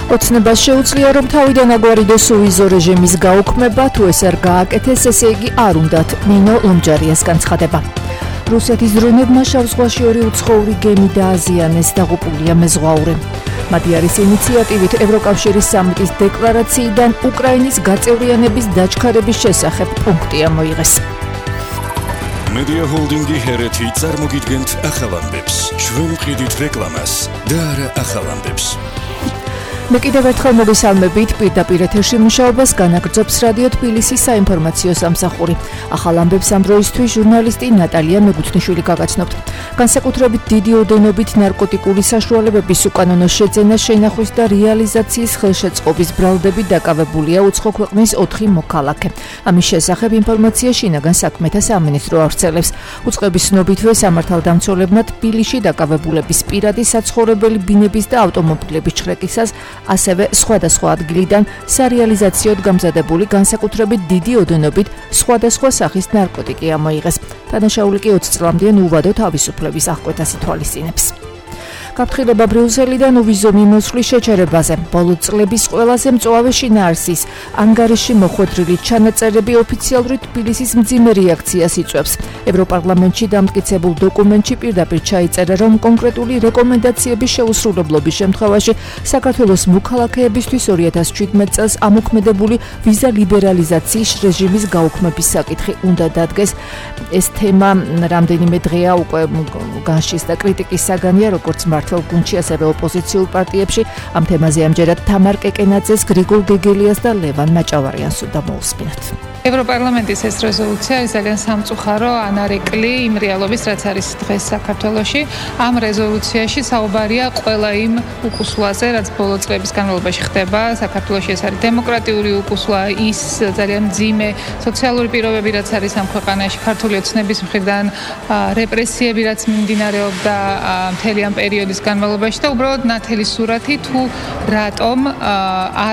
ოცნება შეუძლია, რომ თავიდან აგვარიდოს უვიზო რეჟიმის გაუქმება, თუ ეს არ გააკეთეს, ესე იგი არ უნდათ ნინო ლომჯარიას განცხადება. რუსეთის დრონებმა შავ ზღვაში 2 უცხოური გემი დააზიანეს, დაღუპულია მეზღვაური. მათი არის ინიციატივით ევროკავშირის სამიტის დეკლარაციიდან უკრაინის გაწევრიანების დაჩქარების შესახებ პუნქტი ამოიღეს. Media Holdingi Hereti წარმოგიდგენთ ახალ ამბებს. ჩვენ ვყიდით რეკლამას და არა ახალ ამბებს. მე კიდევ ერთხელ მოგესალმებით, პირდაპირ ეთერში მუშაობას განაგრძობს რადიო თბილისის საინფორმაციო სამსახური. ახალ ამბებს ამ დროისთვის ჟურნალისტი ნატალია მეგუთნიშვილი გაგაცნობთ. განსაკუთრებით დიდი ოდენობით ნარკოტიკული საშუალებების უკანონო შეძენა, შენახვის და რეალიზაციის ხელშეწყობის ბრალდებით დაკავებულია უცხო ქვეყნის 4 მოქალაქე. ამის შესახებ ინფორმაცია შინაგან საქმეთა სამინისტრო ავრცელებს. უწყების ცნობითვე სამართალდამცველებმა თბილისში დაკავებულების პირადი საცხოვრებელი ბინების და ავტომობილების ჩხრეკისას ასევე სხვადასხვა ადგილიდან სარეალიზაციოდ გამზადებული განსაკუთრებით დიდი ოდენობით სხვადასხვა სახის ნარკოტიკი ამოიღეს. დანაშაული კი 20 წლამდე უვადო თავისუფლების აღკვეთას ითვალისწინებს. გაფრთხილება ბრიუსელიდან უვიზო მიმოსვლის შეჩერებაზე. ბოლო წლების ყველაზე მწვავე შინაარსის ანგარიში მოხვედრილი ჩანაწერები ოფიციალური თბილისის მძიმე რეაქციას იწვევს. ევროპარლამენტში დამტკიცებულ დოკუმენტში პირდაპირ ჩაიწერა, რომ კონკრეტული რეკომენდაციების შეუსრულებლობის შემთხვევაში საქართველოს მოქალაქეებისთვის 2017 წელს ამოქმედებული ვიზა ლიბერალიზაციის რეჟიმის გაუქმების საკითხი უნდა დადგეს. ეს თემა რამდენიმე დღეა უკვე განშის და კრიტიკის საგანია, როგორც მართლ გუნდში, ასევე ოპოზიციურ პარტიებში. ამ თემაზე ამჯერად თამარ კეკენაძეს, გრიგოლ გეგელიას და ლევან მაჭავარიანს უნდა მოусმინოთ. ევროპარლამენტის ეს რეზოლუცია არის ძალიან სამწუხარო ანარეკლი იმ რეალობის, რაც არის დღეს საქართველოში. ამ რეზოლუციაში საუბარია ყველა იმ უკუსლაზე, რაც ბოლო წლების განმავლობაში ხდება. საქართველოში ეს არის დემოკრატიული უკუსლა, ის ძალიან მძიმე სოციალური პირობები, რაც არის ამ ქვეყანაში, ქართული ოცნების მხრიდან რეპრესიები, რაც მიმდინარეობდა მთელი ამ პერიოდის განმავლობაში და უბრალოდ ნათელი სურათი, თუ რატომ არ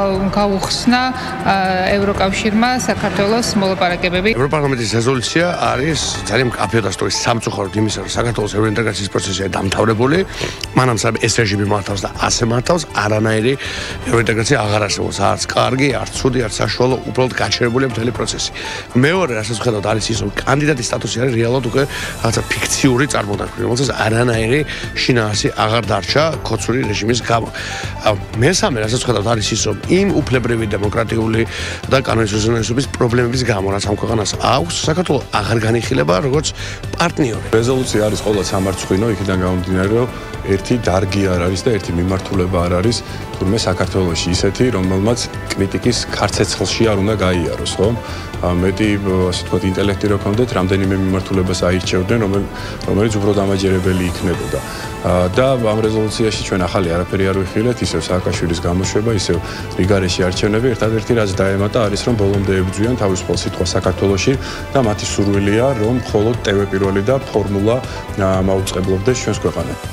გაუხსნა ევროკავშირმა საქართველოს მოლაპარაკებები. ევროპარლამენტის რეზოლუცია არის ძალიან მკაფიო და სწორი სამწუხაროდ იმისა, რომ საქართველოს ევროინტეგრაციის პროცესია დამთავრებული. მანამ ეს რეჟიმი მართავს და ასე მართავს, არანაირი ევროინტეგრაცია აღარ არსებობს. არც კარგი, არც ცუდი, არც საშუალო, უბრალოდ გაჩერებულია მთელი პროცესი. მეორე, რასაც ვხედავთ, არის ის, რომ კანდიდატის სტატუსი არის რეალურად უკვე რაღაცა ფიქციური წარმოდაქმნილი, რომელსაც არანაირი შინაარსი აღარ დარჩა ქოცური რეჟიმის გამო. მესამე, რასაც ვხედავთ, არის ის, რომ იმ უფლებრივი დემოკრატიული და კანონიზაციის პრობლემების გამო, რაც ამ ქვეყანას აქვს, საქართველოს აღარ განიხილება როგორც პარტნიორი. რეზოლუცია არის ყოველ სამარცხვინო, იქიდან გამომდინარე, რომ ერთი დარგი არ არის და ერთი მიმართულება არ არის, თურმე საქართველოში ისეთი, რომელმაც კრიტიკის ქარცეცხლში არ უნდა გაიაროს, ხო? მეტი, ასე ვთქვათ, ინტელექტი რო ქონდეთ, რამდენიმე მიმართულებას აირჩევდნენ, რომელიც უბრალოდ ამაჯერებელი იქნებოდა. და ამ რეზოლუციაში ჩვენ ახალი არაფერი არ ვიხილეთ, ისევ სააკაშვილის გამოშვება, ისევ რიგარეში არჩევნები, ერთადერთი რაც დაემატა არის, რომ ბოლომდე ებრძვიან თავისუფალ სიტყვას საქართველოში და მათი სურვილია, რომ მხოლოდ ტევ პირველი და ფორმულა მაუწყებლობდეს ჩვენს ქვეყანაში.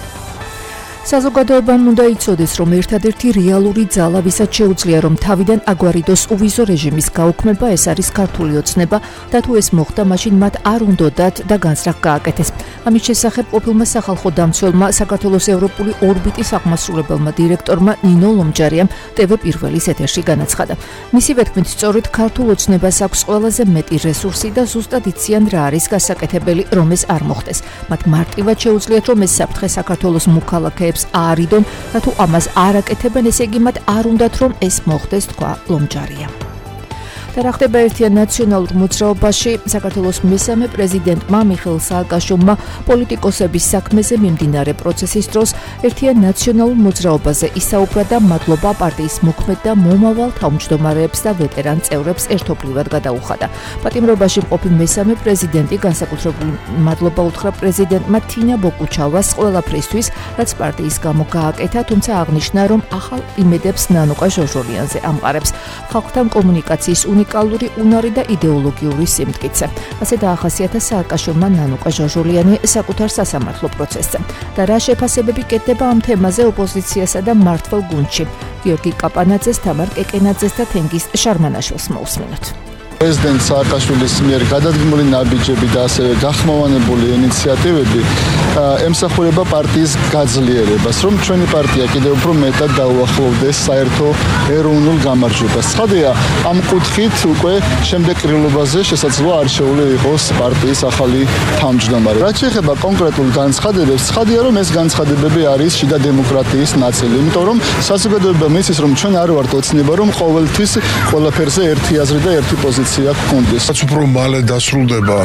საზოგადოებამ უნდა იცოდეს, რომ ერთადერთი რეალური ძალა, ვისაც შეუძლია, რომ თავიდან აგვარიდოს უვიზო რეჟიმის გაუქმება, ეს არის ქართული ოცნება და თუ ეს მოხდა, მაშინ მათ არ უნდათ და განზრახ გააკეთეს. ამის შესახებ ყოფილმა სახალხო დამცველმა, საქართველოს ევროპული ორბიტის აღმასრულებელმა დირექტორმა ნინო ლომჯარიამ ტევ1-ის ეთერში განაცხადა. მისივე თქმით, სწორედ ქართულ ოცნებას აქვს ყველაზე მეტი რესურსი და ზუსტად იციან რა არის გასაკეთებელი, რომ ეს არ მოხდეს. მათ მარტივად შეუძლიათ, რომ ეს საფრთხე საქართველოს მოქალაქეებს აარიდონ და თუ ამას არ აკეთებენ, ესე იგი მათ არ უნდათ, რომ ეს მოხდეს, თქვა ლომჯარია. და რა ხდება ერთიან ნაციონალურ მოძრაობაში, საქართველოს მესამე პრეზიდენტმა მიხეილ სააკაშვილმა პოლიტიკოსების საქმეზე მიმდინარე პროცესის დროს ერთიან ნაციონალურ მოძრაობაზე ისაუბრა და მადლობა პარტიის მოქმედ და მომავალ თავმჯდომარეებს და ვეტერან წევრებს ერთობლივად გადაუხადა. პატიმრობაში მყოფი მესამე პრეზიდენტი განსაკუთრებული მადლობა უთხრა პრეზიდენტმა თინა ბოკუჩავას ყველაფრისთვის, რაც პარტიის გამო გააკეთა, თუმცა აღნიშნა, რომ ახალ იმედებს ნანუკა ჟორჟოლიანზე ამყარებს. ხალხთან კომუნიკაციის უნიკალური უნარი და იდეოლოგიური სიმტკიცე. ასე დაახასიათა სააკაშვილმა ნანუკა ჟორჟოლიანი საკუთარ სასამართლო პროცესზე. და რა შეფასებები კეთდება ამ თემაზე ოპოზიციასა და მართლ გუნდში. გიორგი კაპანაძეს, თამარ კეკენაძეს და თენგიზ შარმანაშვილს მოусმინოთ. პრეზიდენტ სააკაშვილის მიერ გადადგმული ნაბიჯები და ასევე გახმოვანებული ინიციატივები ემსახურება პარტიის გაძლიერებას, რომ ჩვენი პარტია კიდევ უფრო მეტად დაუახლოვდეს საერთო ეროვნულ გამარჯვებას. ცხადია, ამ კუთხით უკვე შემდეგ ყრილობაზე შესაძლოა არჩეული იყოს პარტიის ახალი თავმჯდომარე. რაც შეეხება კონკრეტულ განცხადებებს, ცხადია, რომ ეს განცხადებები არის შიდა დემოკრატიის ნაწილი, იმიტომ რომ საზოგადოება მისის, რომ ჩვენ არ ვართ ოცნება, რომ ყოველთვის ყველაფერზე ერთი აზრი და ერთი პოზიცია გქონდეს. რაც უფრო მალე დასრულდება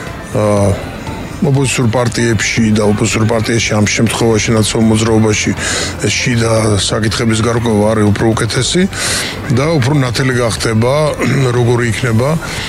ოპოზიციურ პარტიებში და ოპოზიციურ პარტიაში ამ შემთხვევაში ნაცნობ მოძრაობაში შიდა საკითხების გარკვევა არის უფრო უკეთესი და უფრო ნათელი გახდება როგორი იქნება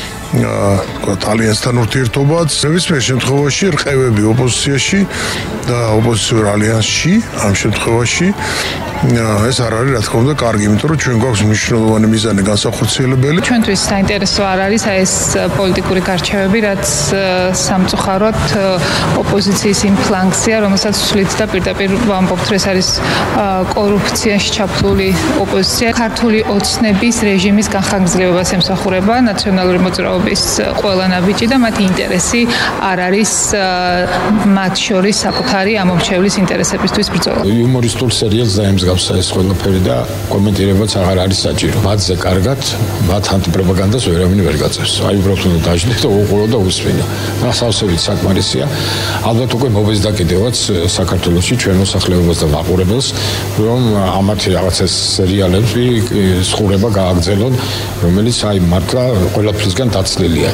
ალიანსთან ურთიერთობაც. ნებისმიერ შემთხვევაში რყევები ოპოზიციაში და ოპოზიციურ ალიანსში ამ შემთხვევაში ეს არ არის რა თქმა უნდა კარგი, იმიტომ რომ ჩვენ გვაქვს მნიშვნელოვანი მიზანი განსახორციელებელი. ჩვენთვის საინტერესო არ არის ეს პოლიტიკური გარჩევები, რაც სამწუხაროდ ოპოზიციის იმ ფლანგზეა, რომელსაც ვსვლით და პირდაპირ ვამბობთ, რომ ეს არის კორუფციაში ჩაფლული ოპოზიცია. ქართული ოცნების რეჟიმის განხანგრძლივებას ემსახურება ნაციონალური მოძრაობის ყველა ნაბიჯი და მათი ინტერესი არ არის მათ შორის საკუთარი ამომრჩევლის ინტერესებისთვის ბრძოლა. იუმორისტულ სერიალს დაემსგავსა ეს ყველაფერი და კომენტირებაც აღარ არის საჭირო. მათზე კარგად, მათ ანტიპროპაგანდას ვერავინ ვერ გაწევს. აი უბრალოდ უნდა დაждდეთ და უყურო და უსმინო. გასავსებით საკმარისია. ალბათ უკვე მოვეზდა კიდევაც საქართველოში ჩვენ მოსახლეობას და მაყურებელს, რომ ამათი რაღაცა სერიალები სხურება გააგრძელონ, რომელიც აი მართლა ყველაფრისგან დაცლილია.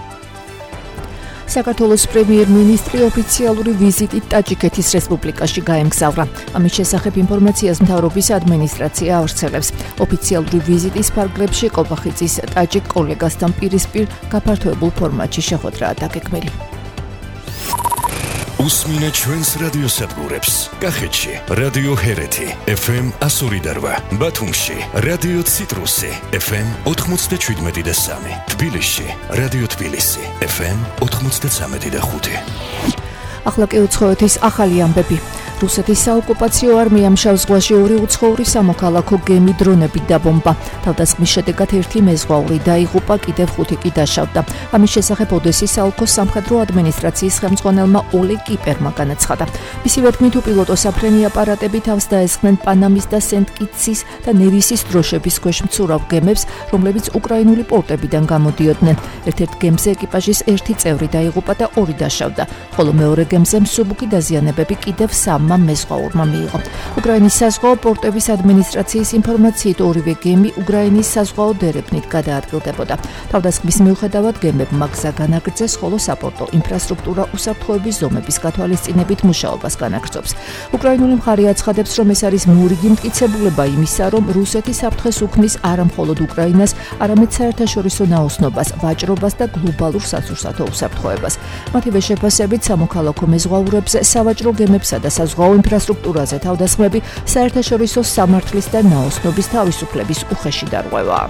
საქართველოს პრემიერ-მინისტრი ოფიციალური ვიზიტით ტაჯიკეთის რესპუბლიკაში გაემგზავრა. ამის შესახებ ინფორმაციას მთავრობის ადმინისტრაცია ავრცელებს. ოფიციალური ვიზიტის ფარგლებში კობახიძის ტაჯიკ კოლეგასთან პირისპირ გაფართოებულ ფორმატში შეხვედრაა დაგეგმილი. უსმინე ჩვენს რადიოსადგურებს. კახეთში რადიო ჰერეთი FM 102.8, ბათუმში რადიო ციტრუსი FM 97.3, თბილისში რადიო თბილისი FM 93.5. ახლა კი უცხოეთის ახალი ამბები. რუსეთის საოკუპაციო არმიამ შავ ზღვაში 2 უცხოური სამოქალაქო გემი დრონებით დაბომბა. თავდასხმის შედეგად 1 მეზღვაური დაიღუპა, კიდევ 5 კი დაშავდა. ამის შესახებ ოდესის საოლქოს სამხედრო ადმინისტრაციის ხელმძღვანელმა ოლეგ კიპერმა განაცხადა. მისივე თქმით, უპილოტო საფრენი აპარატები თავს დაესხნენ პანამის და სენტ-კიტსის და ნევისის დროშების ქვეშ მცურავ გემებს, რომლებიც უკრაინული პორტებიდან გამოდიოდნენ. ერთ-ერთ გემზე ეკიპაჟის 1 წევრი დაიღუპა და 2 დაშავდა, ხოლო მეორე გემზე მსუბუქი დაზიანებები კიდევ 3 მეზღვაურმა მიიღო. უკრაინის საზღვაო პორტების ადმინისტრაციის ინფორმაციით ორივე გემი უკრაინის საზღვაო დერეფნით გადაადგილდებოდა. თავდასხმის მიუხედავად გემებმა გზა განაგრძეს, ხოლო საპორტო ინფრასტრუქტურა უსაფრთხოების ზომების გათვალისწინებით მუშაობას განაგრძობს. უკრაინული მხარე აცხადებს, რომ ეს არის მორიგი მტკიცებულება იმისა, რომ რუსეთი საფრთხეს უქმნის არა მხოლოდ უკრაინას, არამედ საერთაშორისო ნაოსნობას, ვაჭრობას და გლობალურ სასურსათო უსაფრთხოებას. მათივე შეფასებით სამოქალაქო მეზღვაურებზე, სავაჭრო გემებსა და საზღვაო ინფრასტრუქტურაზე თავდასხმები საერთაშორისო სამართლის და ნაოსნობის თავისუფლების უხეში დარღვევაა.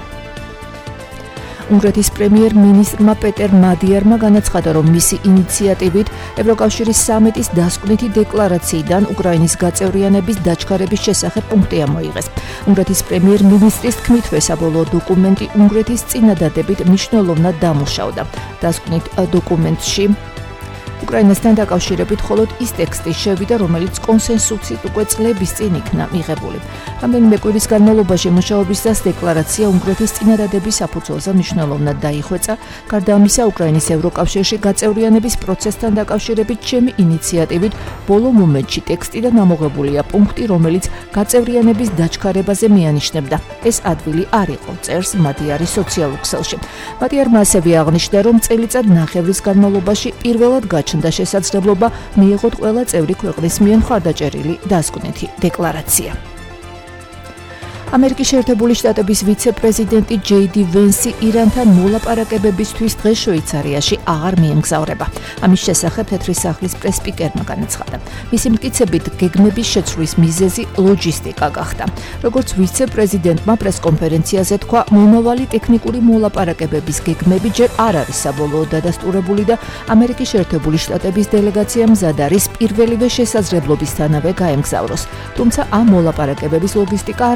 უნგრეთის პრემიერ-მინისტრმა პეტერ მადიარმა განაცხადა, რომ მისი ინიციატივით ევროკავშირის სამიტის დასკვნითი დეკლარაციიდან უკრაინის გაწევრიანების დაჩქარების შესახებ პუნქტი ამოიღეს. უნგრეთის პრემიერ-მინისტრის თქმით, საბოლოო დოკუმენტი უნგრეთის წინადადებით მნიშვნელოვნად დამუშავდა. დასკვნით დოკუმენტში უკრაინასთან დაკავშირებით მხოლოდ ის ტექსტი შევიდა, რომელიც კონსენსუსით უკვე წლების წინ იქნა მიღებული. რამდენიმე კვირის განმავლობაში მუშაობის დროს დეკლარაცია უნგრეთის წინადადების საფუძველზე მნიშვნელოვნად დაიხვეწა. გარდა ამისა, უკრაინის ევროკავშირში გაწევრიანების პროცესთან დაკავშირებით ჩემი ინიციატივით ბოლო მომენტში ტექსტიდან ამოღებულია პუნქტი, რომელიც გაწევრიანების დაჩქარებაზე მიანიშნებდა. ეს ადვილი არ იყო, წერს მადიარი სოციალურ ქსელში. მადიარმა ასევე აღნიშნა, რომ წელიწად ნახევრის განმავლობაში პირველად გაჩნდა შესაძლებლობა მიიღოთ ყველა წევრი ქვეყნის მიერ მხარდაჭერილი დასკვნითი დეკლარაცია. ამერიკის შეერთებული შტატების ვიცე-პრეზიდენტი ჯეიდი ვენსი ირანთან მოლაპარაკებებისთვის დღეს შვეიცარიაში აღარ მიემგზავრება. ამის შესახებ თეთრი სახლის პრესპიკერმა განაცხადა. მისი მტკიცებით, გეგმების შეცვლის მიზეზი ლოჯისტიკა გახდა. როგორც ვიცე-პრეზიდენტმა პრესკონფერენციაზე თქვა, მომავალი ტექნიკური მოლაპარაკებების გეგმები ჯერ არ არის საბოლოოდ დადასტურებული და ამერიკის შეერთებული შტატების დელეგაცია მზად არის პირველივე შესაძლებლობისთანავე გაემგზავროს. თუმცა ამ მოლაპარაკებების ლოგისტიკა არასდროს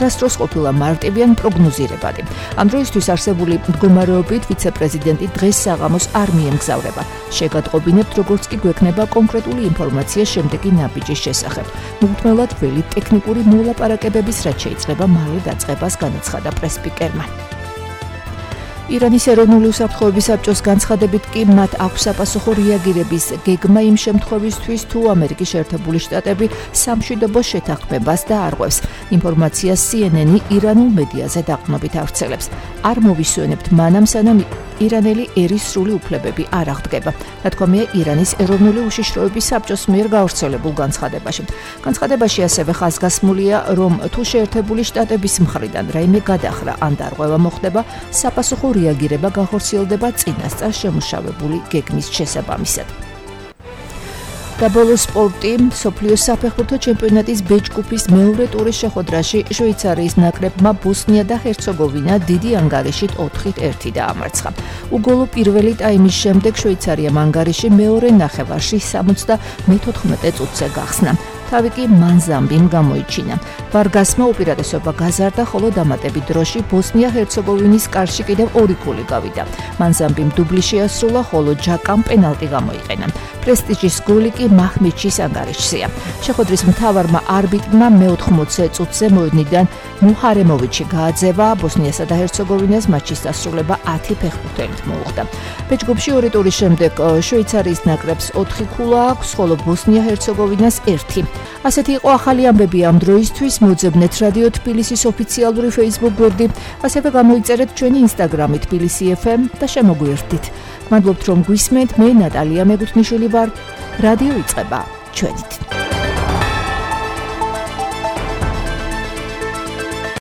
ყოფილა მარტივი ან პროგნოზირებადი. ამ დროისთვის არსებული მდგომარეობით ვიცე-პრეზიდენტი დღეს საღამოს არ მიემგზავრება. შეგატყობინებთ, როგორც კი გვექნება კონკრეტული ინფორმაცია შემდეგი ნაბიჯის შესახებ. მუდმივად ველი ტექნიკური მოლაპარაკებების რაც შეიძლება მალე დაწყებას განაცხადა პრესსპიკერმა. ირანის ეროვნული უსაფრთხოების საბჭოს განცხადებით კი მათ აქვს საპასუხო რეაგირების გეგმა იმ შემთხვევისთვის თუ ამერიკის შეერთებული შტატები სამშვიდობო შეთანხმებას დაარღვევს. ინფორმაციას CNN-ი ირანულ მედიაზე დაყრდნობით ავრცელებს. არ მოვისვენებთ მანამ სანამ ირანელი ერის სრული უფლებები არ აღდგება. თქომია ირანის ეროვნული უშიშროების საბჭოს მიერ გავრცელებულ განცხადებაში. განცხადებაში ასევე ხაზგასმულია, რომ თუ შეერთებული შტატების მხრიდან რაიმე გადახრა ან დარღვევა მოხდება, საპასუხო რეაგირება გახორციელდება წინასწარ შემუშავებული გეგმის შესაბამისად. და ბოლოს სპორტი, მსოფლიოს საფეხბურთო ჩემპიონატის ბეჯგუფის მეორე ტურის შეხვედრაში შვეიცარიის ნაკრებმა ბოსნია და ჰერცეგოვინა დიდი ანგარიშით 4-1 დაამარცხა. უგოლო პირველი ტაიმის შემდეგ შვეიცარიამ ანგარიში მეორე ნახევარში 74 წუთზე გახსნა. თავი კი მანზამბიმ გამოიჩინა. ვარგასმა უპირატესობა გაზარდა, ხოლო დამატებით დროში ბოსნია-ჰერცეგოვინის კარში კიდევ 2 გოლი გავიდა. მანზამბიმ დუბლი შეასრულა, ხოლო ჯაკამ პენალტი გამოიყენა. პრესტიჟის გოლი კი მაჰმედშის ანგარიშზეა. შეხვედრის მთავარმა არბიტრმა მე-80 წუთზე მოედნიდან მუჰარემოვიჩი გააძევა, ბოსნიასა და ჰერცეგოვინას მატჩის დასრულება 10 ფეხბურთელით მოუხდა. ბეჯგუფში ორი ტურის შემდეგ შვეიცარიის ნაკრებს 4 ქულა აქვს, ხოლო ბოსნია-ჰერცეგოვინას 1. ასეთი იყო ახალი ამბები ამ დროისთვის. მოძებნეთ რადიო თბილისის ოფიციალური Facebook გვერდი, ასევე გამოიწერეთ ჩვენი Instagram-ი თბილისი FM და შემოგვიერთდით. მადლობთ რომ გვისმენთ, მე ნატალია მეგუთნიშვილი ვარ. რადიო იწყება ჩვენით.